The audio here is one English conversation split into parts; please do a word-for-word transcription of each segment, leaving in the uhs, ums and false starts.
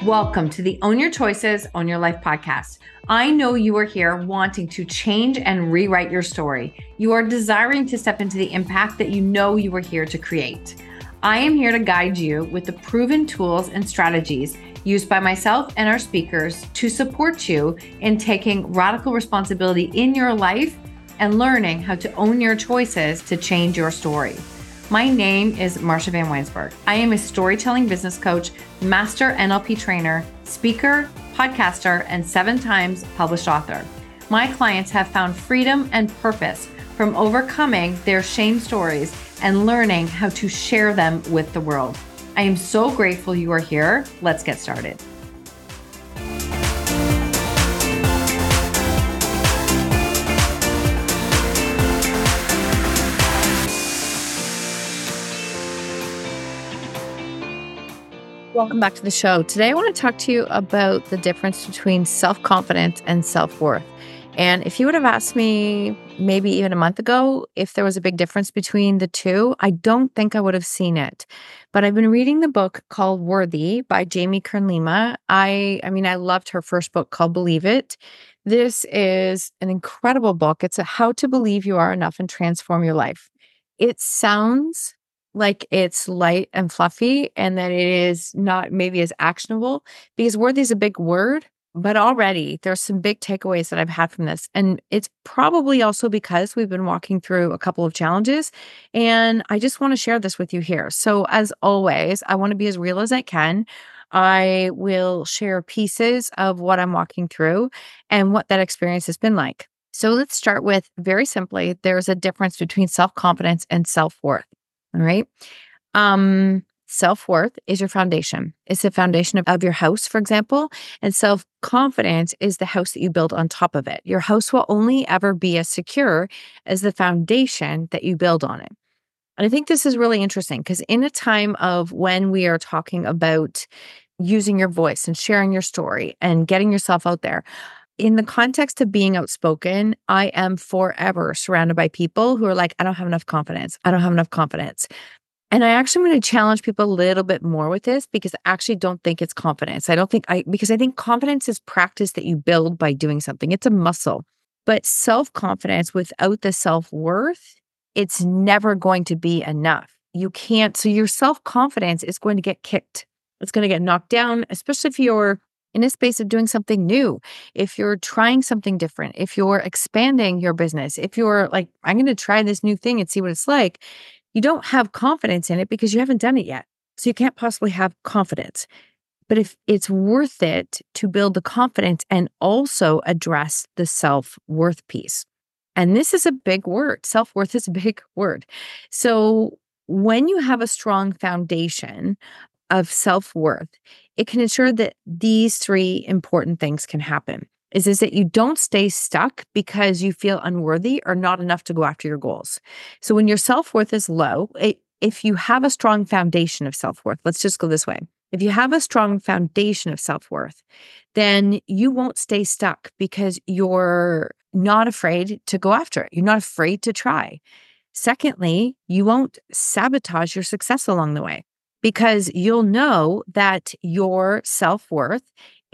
Welcome to the Own Your Choices, Own Your Life podcast. I know you are here wanting to change and rewrite your story. You are desiring to step into the impact that you know you are here to create. I am here to guide you with the proven tools and strategies used by myself and our speakers to support you in taking radical responsibility in your life and learning how to own your choices to change your story. My name is Marsha Van Weinsberg. I am a storytelling business coach, master N L P trainer, speaker, podcaster, and seven times published author. My clients have found freedom and purpose from overcoming their shame stories and learning how to share them with the world. I am so grateful you are here. Let's get started. Welcome back to the show. Today, I want to talk to you about the difference between self-confidence and self-worth. And if you would have asked me maybe even a month ago if there was a big difference between the two, I don't think I would have seen it. But I've been reading the book called Worthy by Jamie Kern Lima. I, I mean, I loved her first book called Believe It. This is an incredible book. It's a how to believe you are enough and transform your life. It sounds like it's light and fluffy and that it is not maybe as actionable because worthy is a big word, but already there's some big takeaways that I've had from this. And it's probably also because we've been walking through a couple of challenges and I just want to share this with you here. So as always, I want to be as real as I can. I will share pieces of what I'm walking through and what that experience has been like. So let's start with very simply, there's a difference between self-confidence and self-worth. All right. Um, self-worth is your foundation. It's the foundation of, of your house, for example. And self-confidence is the house that you build on top of it. Your house will only ever be as secure as the foundation that you build on it. And I think this is really interesting because in a time of when we are talking about using your voice and sharing your story and getting yourself out there, in the context of being outspoken, I am forever surrounded by people who are like, I don't have enough confidence. I don't have enough confidence. And I actually want to challenge people a little bit more with this because I actually don't think it's confidence. I don't think I, because I think confidence is practice that you build by doing something. It's a muscle. But self-confidence without the self-worth, it's never going to be enough. You can't, so your self-confidence is going to get kicked. It's going to get knocked down, especially if you're in a space of doing something new, if you're trying something different, if you're expanding your business, if you're like, I'm going to try this new thing and see what it's like, you don't have confidence in it because you haven't done it yet. So you can't possibly have confidence. But if it's worth it to build the confidence and also address the self-worth piece. And this is a big word. Self-worth is a big word. So when you have a strong foundation of self-worth, it can ensure that these three important things can happen. Is, is that you don't stay stuck because you feel unworthy or not enough to go after your goals. So when your self-worth is low, it, if you have a strong foundation of self-worth, let's just go this way. If you have a strong foundation of self-worth, then you won't stay stuck because you're not afraid to go after it. You're not afraid to try. Secondly, you won't sabotage your success along the way, because you'll know that your self-worth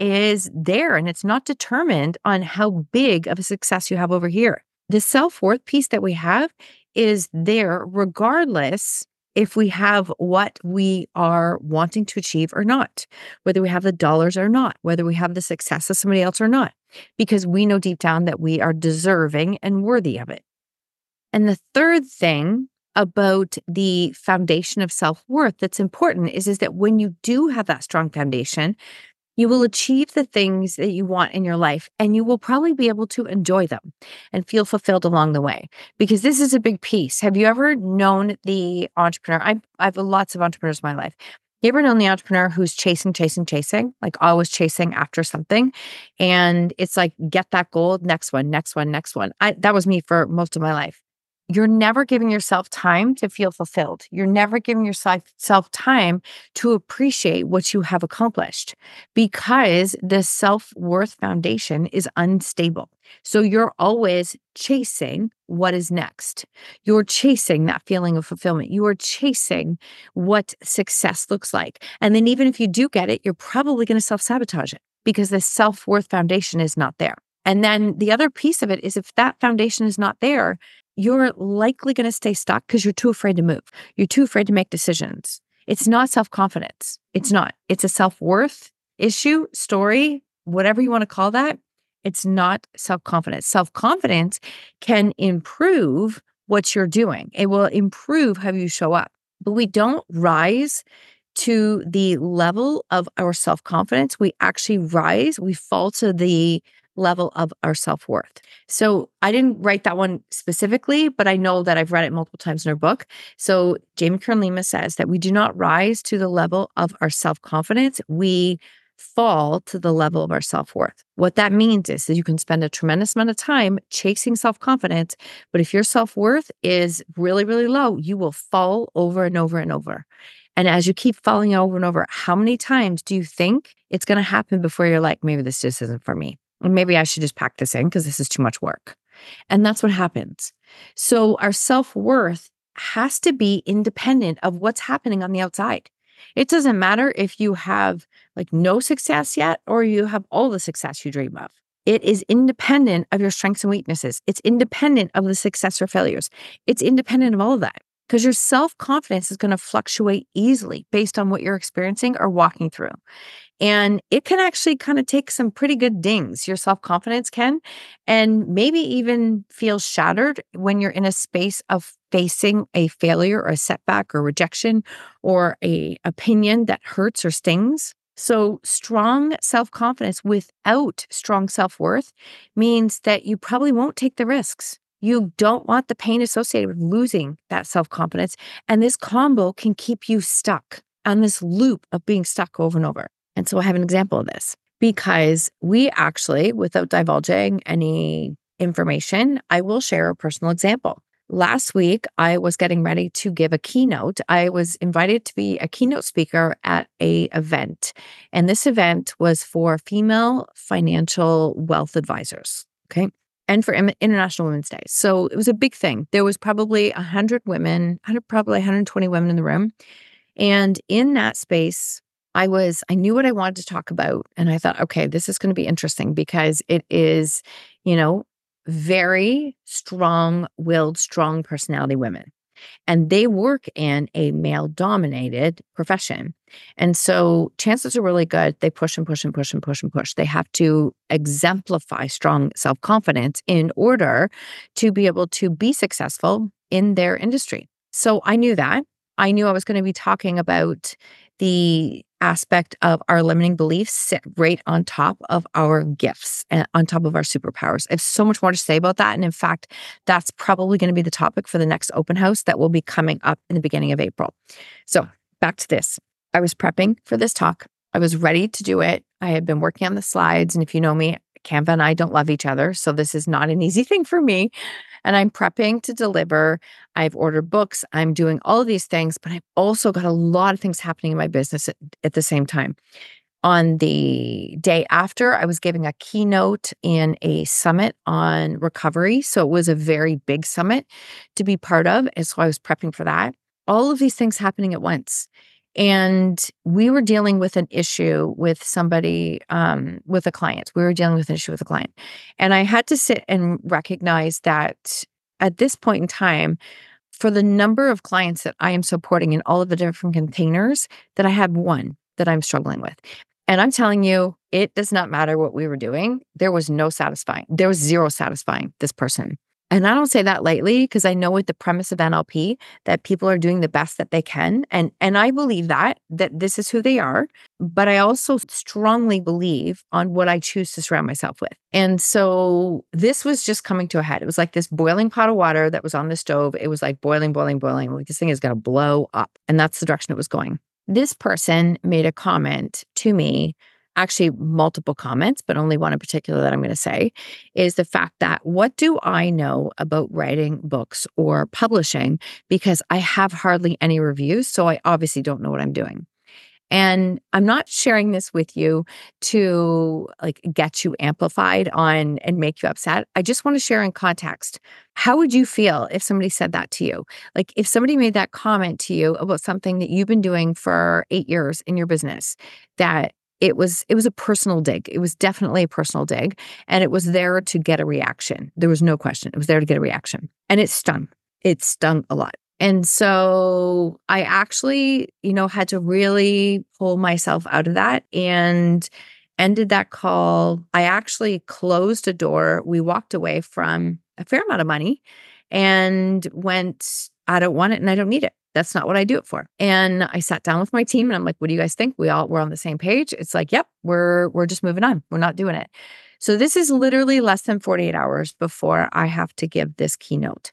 is there and it's not determined on how big of a success you have over here. The self-worth piece that we have is there regardless if we have what we are wanting to achieve or not, whether we have the dollars or not, whether we have the success of somebody else or not, because we know deep down that we are deserving and worthy of it. And the third thing about the foundation of self-worth that's important is, is that when you do have that strong foundation, you will achieve the things that you want in your life and you will probably be able to enjoy them and feel fulfilled along the way, because this is a big piece. Have you ever known the entrepreneur? I, I have lots of entrepreneurs in my life. You ever known the entrepreneur who's chasing, chasing, chasing, like always chasing after something? And it's like, get that goal, next one, next one, next one. I, that was me for most of my life. You're never giving yourself time to feel fulfilled. You're never giving yourself self time to appreciate what you have accomplished because the self-worth foundation is unstable. So you're always chasing what is next. You're chasing that feeling of fulfillment. You are chasing what success looks like. And then even if you do get it, you're probably going to self-sabotage it because the self-worth foundation is not there. And then the other piece of it is if that foundation is not there, you're likely going to stay stuck because you're too afraid to move. You're too afraid to make decisions. It's not self-confidence. It's not. It's a self-worth issue, story, whatever you want to call that. It's not self-confidence. Self-confidence can improve what you're doing. It will improve how you show up. But we don't rise to the level of our self-confidence. We actually rise, we fall to the level of our self-worth. So I didn't write that one specifically, but I know that I've read it multiple times in her book. So Jamie Kern Lima says that we do not rise to the level of our self-confidence. We fall to the level of our self-worth. What that means is that you can spend a tremendous amount of time chasing self-confidence, but if your self-worth is really, really low, you will fall over and over and over. And as you keep falling over and over, how many times do you think it's going to happen before you're like, maybe this just isn't for me? And maybe I should just pack this in because this is too much work. And that's what happens. So our self-worth has to be independent of what's happening on the outside. It doesn't matter if you have like no success yet or you have all the success you dream of. It is independent of your strengths and weaknesses. It's independent of the success or failures. It's independent of all of that because your self-confidence is going to fluctuate easily based on what you're experiencing or walking through. And it can actually kind of take some pretty good dings. Your self-confidence can, and maybe even feel shattered when you're in a space of facing a failure or a setback or rejection or a opinion that hurts or stings. So strong self-confidence without strong self-worth means that you probably won't take the risks. You don't want the pain associated with losing that self-confidence. And this combo can keep you stuck on this loop of being stuck over and over. And so I have an example of this because we actually, without divulging any information, I will share a personal example. Last week, I was getting ready to give a keynote. I was invited to be a keynote speaker at a event. And this event was for female financial wealth advisors. Okay. And for International Women's Day. So it was a big thing. There was probably one hundred women, probably one hundred twenty women in the room. And in that space, I was, I knew what I wanted to talk about. And I thought, okay, this is going to be interesting because it is, you know, very strong-willed, strong personality women. And they work in a male-dominated profession. And so chances are really good. They push and push and push and push and push. They have to exemplify strong self-confidence in order to be able to be successful in their industry. So I knew that. I knew I was going to be talking about the aspect of our limiting beliefs sit right on top of our gifts and on top of our superpowers. I have so much more to say about that. And in fact, that's probably going to be the topic for the next open house that will be coming up in the beginning of April. So back to this. I was prepping for this talk. I was ready to do it. I had been working on the slides. And if you know me, Canva and I don't love each other. So this is not an easy thing for me. And I'm prepping to deliver. I've ordered books. I'm doing all of these things, but I've also got a lot of things happening in my business at, at the same time. On the day after, I was giving a keynote in a summit on recovery. So it was a very big summit to be part of. And so I was prepping for that. All of these things happening at once. And we were dealing with an issue with somebody, um, with a client. We were dealing with an issue with a client. And I had to sit and recognize that at this point in time, for the number of clients that I am supporting in all of the different containers, that I had one that I'm struggling with. And I'm telling you, it does not matter what we were doing. There was no satisfying. There was zero satisfying this person. And I don't say that lightly because I know with the premise of N L P that people are doing the best that they can. And, and I believe that, that this is who they are. But I also strongly believe on what I choose to surround myself with. And so this was just coming to a head. It was like this boiling pot of water that was on the stove. It was like boiling, boiling, boiling. Like this thing is going to blow up. And that's the direction it was going. This person made a comment to me, actually multiple comments, but only one in particular that I'm going to say, is the fact that what do I know about writing books or publishing? Because I have hardly any reviews, so I obviously don't know what I'm doing. And I'm not sharing this with you to like get you amplified on and make you upset. I just want to share in context. How would you feel if somebody said that to you? Like if somebody made that comment to you about something that you've been doing for eight years in your business, that it was it was a personal dig. It was definitely a personal dig, and it was there to get a reaction. There was no question. It was there to get a reaction. And it stung. It stung a lot. And so I actually, you know, had to really pull myself out of that and ended that call. I actually closed a door. We walked away from a fair amount of money and went, I don't want it and I don't need it. That's not what I do it for. And I sat down with my team and I'm like, what do you guys think? We all we're on the same page. It's like, yep, we're we're just moving on. We're not doing it. So this is literally less than forty-eight hours before I have to give this keynote.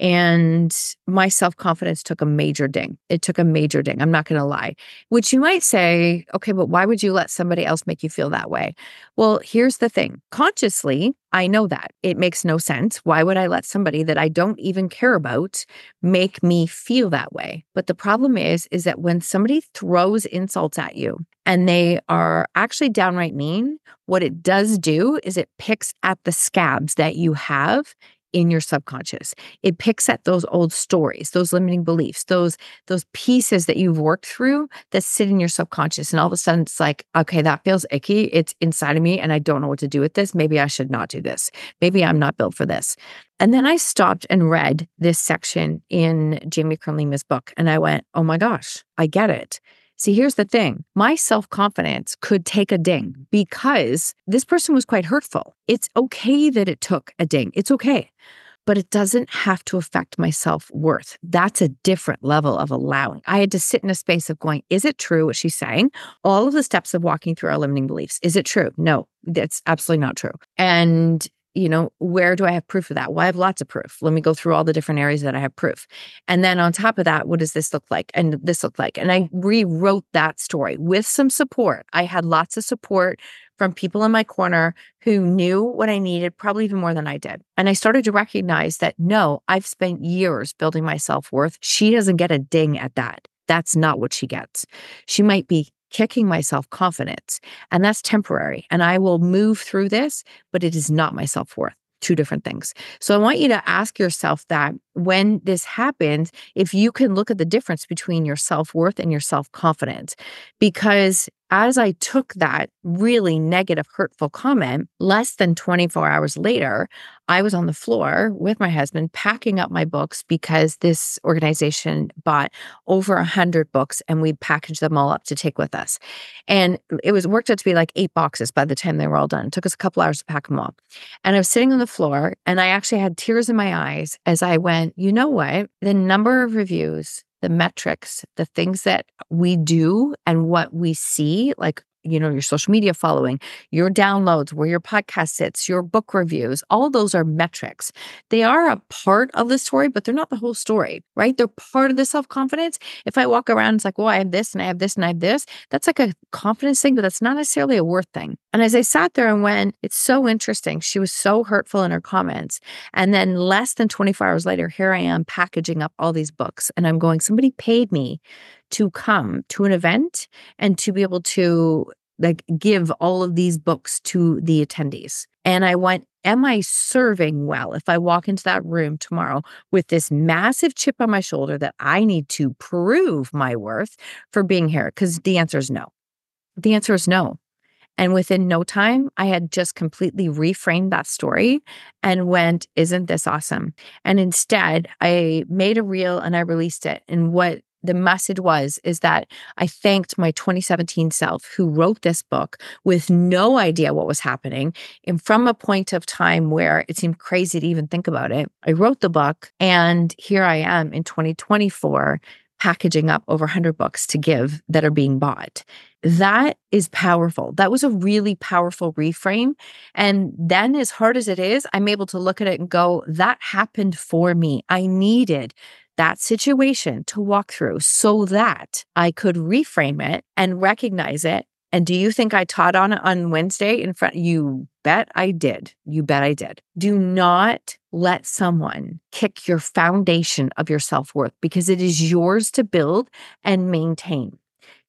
And my self-confidence took a major ding. It took a major ding. I'm not going to lie, which you might say, okay, but why would you let somebody else make you feel that way? Well, here's the thing. Consciously, I know that it makes no sense. Why would I let somebody that I don't even care about make me feel that way? But the problem is, is that when somebody throws insults at you and they are actually downright mean, what it does do is it picks at the scabs that you have in your subconscious. It picks at those old stories, those limiting beliefs, those those pieces that you've worked through that sit in your subconscious. And all of a sudden it's like, okay, that feels icky. It's inside of me and I don't know what to do with this. Maybe I should not do this. Maybe I'm not built for this. And then I stopped and read this section in Jamie Kern Lima's book. And I went, oh my gosh, I get it. See, here's the thing. My self-confidence could take a ding because this person was quite hurtful. It's okay that it took a ding. It's okay. But it doesn't have to affect my self-worth. That's a different level of allowing. I had to sit in a space of going, is it true what she's saying? All of the steps of walking through our limiting beliefs. Is it true? No, that's absolutely not true. And you know, where do I have proof of that? Well, I have lots of proof. Let me go through all the different areas that I have proof. And then on top of that, what does this look like? And this look like? And I rewrote that story with some support. I had lots of support from people in my corner who knew what I needed, probably even more than I did. And I started to recognize that, no, I've spent years building my self-worth. She doesn't get a ding at that. That's not what she gets. She might be kicking my self-confidence, and that's temporary. And I will move through this, but it is not my self-worth. Two different things. So I want you to ask yourself that when this happens, if you can look at the difference between your self-worth and your self-confidence. Because as I took that really negative, hurtful comment, less than twenty-four hours later, I was on the floor with my husband packing up my books because this organization bought over a hundred books and we packaged them all up to take with us. And it was worked out to be like eight boxes by the time they were all done. It took us a couple hours to pack them all. And I was sitting on the floor and I actually had tears in my eyes as I went, you know what? The number of reviews, the metrics, the things that we do and what we see, like, you know, your social media following, your downloads, where your podcast sits, your book reviews, all those are metrics. They are a part of the story, but they're not the whole story, right? They're part of the self-confidence. If I walk around, it's like, well, I have this and I have this and I have this. That's like a confidence thing, but that's not necessarily a worth thing. And as I sat there and went, it's so interesting. She was so hurtful in her comments. And then less than twenty-four hours later, here I am packaging up all these books. And I'm going, somebody paid me to come to an event and to be able to like give all of these books to the attendees. And I went, am I serving well if I walk into that room tomorrow with this massive chip on my shoulder that I need to prove my worth for being here? Because the answer is no. The answer is no. And within no time, I had just completely reframed that story and went, isn't this awesome? And instead, I made a reel and I released it. And what the message was, is that I thanked my twenty seventeen self who wrote this book with no idea what was happening. And from a point of time where it seemed crazy to even think about it, I wrote the book and here I am in twenty twenty-four packaging up over one hundred books to give that are being bought. That is powerful. That was a really powerful reframe. And then as hard as it is, I'm able to look at it and go, that happened for me. I needed that situation to walk through so that I could reframe it and recognize it. And do you think I taught on it on Wednesday in front? You bet I did. You bet I did. Do not let someone kick your foundation of your self-worth because it is yours to build and maintain.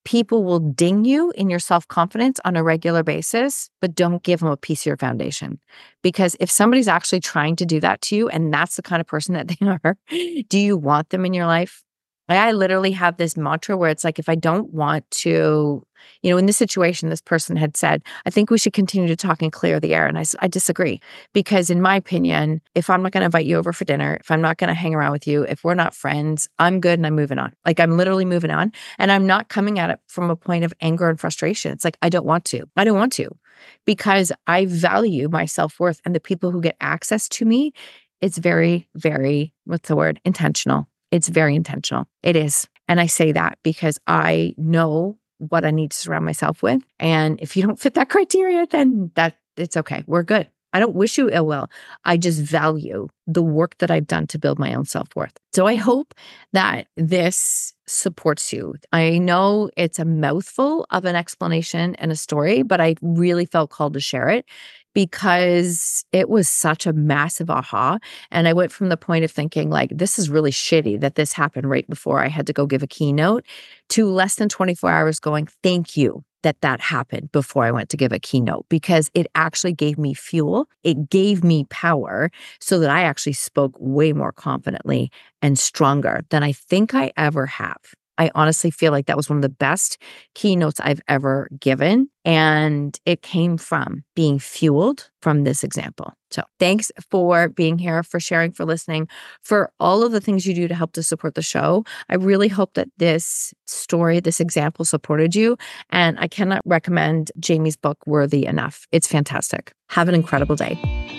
people will ding you in your self-confidence on a regular basis, but don't give them a piece of your foundation. Because if somebody's actually trying to do that to you, and that's the kind of person that they are, do you want them in your life? Like, I literally have this mantra where it's like, if I don't want to, you know, in this situation, this person had said, I think we should continue to talk and clear the air. And I, I disagree, because in my opinion, if I'm not going to invite you over for dinner, if I'm not going to hang around with you, if we're not friends, I'm good and I'm moving on. Like, I'm literally moving on, and I'm not coming at it from a point of anger and frustration. It's like, I don't want to. I don't want to, because I value my self-worth, and the people who get access to me, it's very, very, what's the word? Intentional. It's very intentional. It is. And I say that because I know what I need to surround myself with. And if you don't fit that criteria, then that it's okay. We're good. I don't wish you ill will. I just value the work that I've done to build my own self-worth. So I hope that this supports you. I know it's a mouthful of an explanation and a story, but I really felt called to share it because it was such a massive aha. And I went from the point of thinking like, this is really shitty that this happened right before I had to go give a keynote, to less than twenty-four hours going, thank you that that happened before I went to give a keynote, because it actually gave me fuel. It gave me power so that I actually spoke way more confidently and stronger than I think I ever have. I honestly feel like that was one of the best keynotes I've ever given. And it came from being fueled from this example. So thanks for being here, for sharing, for listening, for all of the things you do to help to support the show. I really hope that this story, this example supported you. And I cannot recommend Jamie's book worthy enough. It's fantastic. Have an incredible day.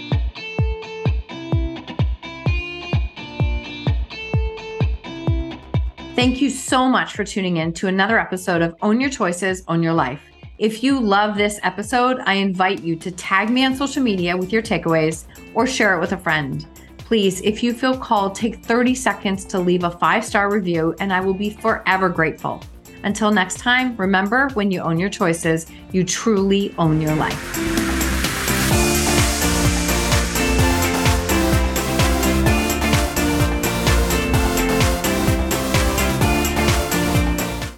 Thank you so much for tuning in to another episode of Own Your Choices, Own Your Life. If you love this episode, I invite you to tag me on social media with your takeaways or share it with a friend. Please, if you feel called, take thirty seconds to leave a five-star review, and I will be forever grateful. Until next time, remember, when you own your choices, you truly own your life.